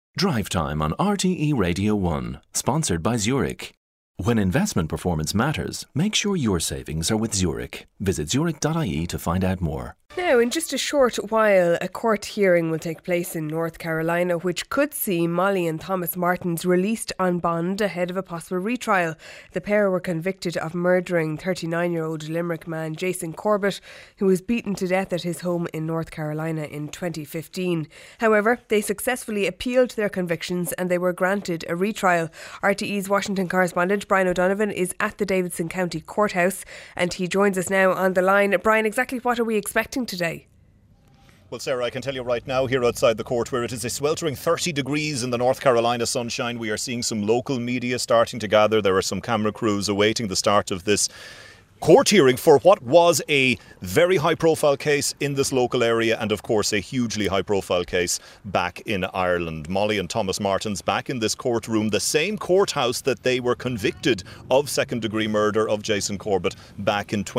Drive Time on RTE Radio 1, sponsored by Zurich. When investment performance matters, make sure your savings are with Zurich. Visit zurich.ie to find out more. Now, in just a short while, a court hearing will take place in North Carolina, which could see Molly and Thomas Martins released on bond ahead of a possible retrial. The pair were convicted of murdering 39-year-old Limerick man Jason Corbett, who was beaten to death at his home in North Carolina in 2015. However, they successfully appealed their convictions and they were granted a retrial. RTE's Washington correspondent Brian O'Donovan is at the Davidson County Courthouse and he joins us now on the line. Brian, exactly what are we expecting today? Well, Sarah, I can tell you right now here outside the court where it is a sweltering 30 degrees in the North Carolina sunshine. We are seeing some local media starting to gather. There are some camera crews awaiting the start of this court hearing for what was a very high-profile case in this local area and, of course, a hugely high-profile case back in Ireland. Molly and Thomas Martins back in this courtroom, the same courthouse that they were convicted of second-degree murder of Jason Corbett back in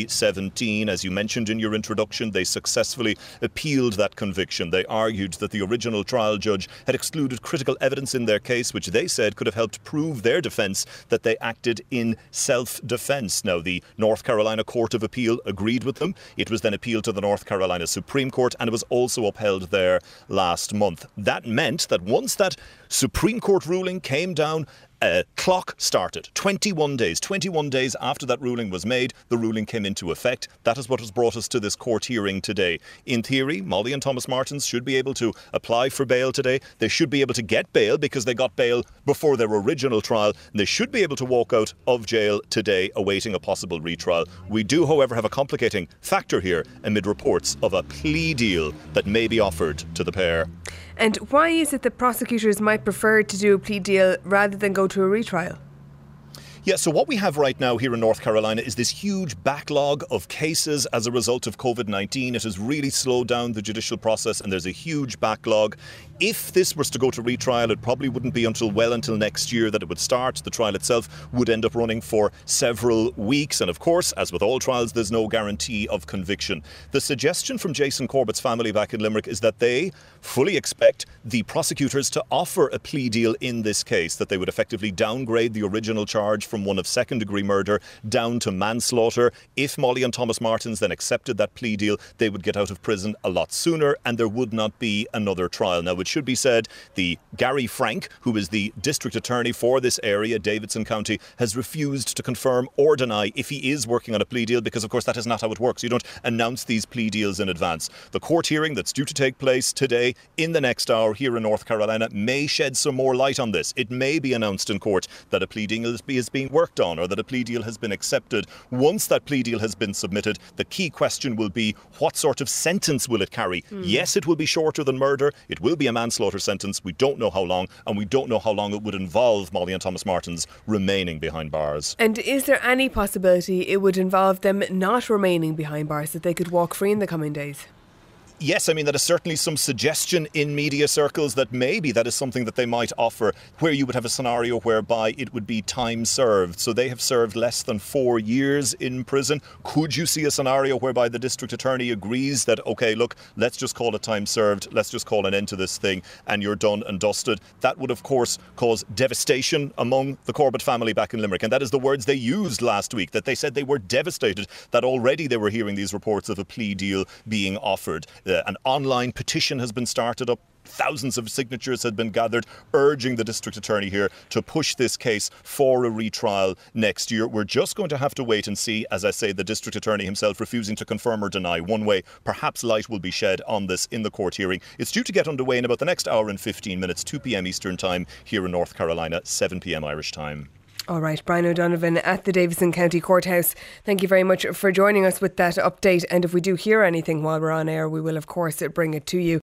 2017. As you mentioned in your introduction, they successfully appealed that conviction. They argued that the original trial judge had excluded critical evidence in their case, which they said could have helped prove their defence that they acted in self-defence. Now, the North Carolina Court of Appeal agreed with them. It was then appealed to the North Carolina Supreme Court and it was also upheld there last month. That meant that once that Supreme Court ruling came down, a clock started. 21 days after that ruling was made, the ruling came into effect. That is what has brought us to this court hearing today. In theory, Molly and Thomas Martins should be able to apply for bail today. They should be able to get bail because they got bail before their original trial. They should be able to walk out of jail today awaiting a possible retrial. We do, however, have a complicating factor here amid reports of a plea deal that may be offered to the pair. And why is it that prosecutors might prefer to do a plea deal rather than go to a retrial? Yeah, so what we have right now here in North Carolina is this huge backlog of cases as a result of COVID-19. It has really slowed down the judicial process and there's a huge backlog. If this was to go to retrial, it probably wouldn't be until next year that it would start. The trial itself would end up running for several weeks. And of course, as with all trials, there's no guarantee of conviction. The suggestion from Jason Corbett's family back in Limerick is that they fully expect the prosecutors to offer a plea deal in this case, that they would effectively downgrade the original charge from one of second-degree murder down to manslaughter. If Molly and Thomas Martins then accepted that plea deal, they would get out of prison a lot sooner and there would not be another trial. Now, it should be said, the Gary Frank, who is the district attorney for this area, Davidson County, has refused to confirm or deny if he is working on a plea deal because, of course, that is not how it works. You don't announce these plea deals in advance. The court hearing that's due to take place today in the next hour here in North Carolina may shed some more light on this. It may be announced in court that a plea deal is being worked on or that a plea deal has been accepted. Once that plea deal has been submitted, the key question will be what sort of sentence will it carry? Yes, it will be shorter than murder. It will be a manslaughter sentence. We don't know how long, and we don't know how long it would involve Molly and Thomas Martins remaining behind bars. And is there any possibility it would involve them not remaining behind bars, that they could walk free in the coming days? Yes, I mean, that is certainly some suggestion in media circles that maybe that is something that they might offer, where you would have a scenario whereby it would be time served. So they have served less than 4 years in prison. Could you see a scenario whereby the district attorney agrees that, OK, look, let's just call it time served, let's just call an end to this thing and you're done and dusted? That would, of course, cause devastation among the Corbett family back in Limerick. And that is the words they used last week, that they said they were devastated that already they were hearing these reports of a plea deal being offered. An online petition has been started up. Thousands of signatures had been gathered urging the district attorney here to push this case for a retrial next year. We're just going to have to wait and see. As I say, the district attorney himself refusing to confirm or deny one way. Perhaps light will be shed on this in the court hearing. It's due to get underway in about the next hour and 15 minutes, 2 p.m. Eastern Time here in North Carolina, 7 p.m. Irish Time. All right, Brian O'Donovan at the Davidson County Courthouse. Thank you very much for joining us with that update. And if we do hear anything while we're on air, we will, of course, bring it to you.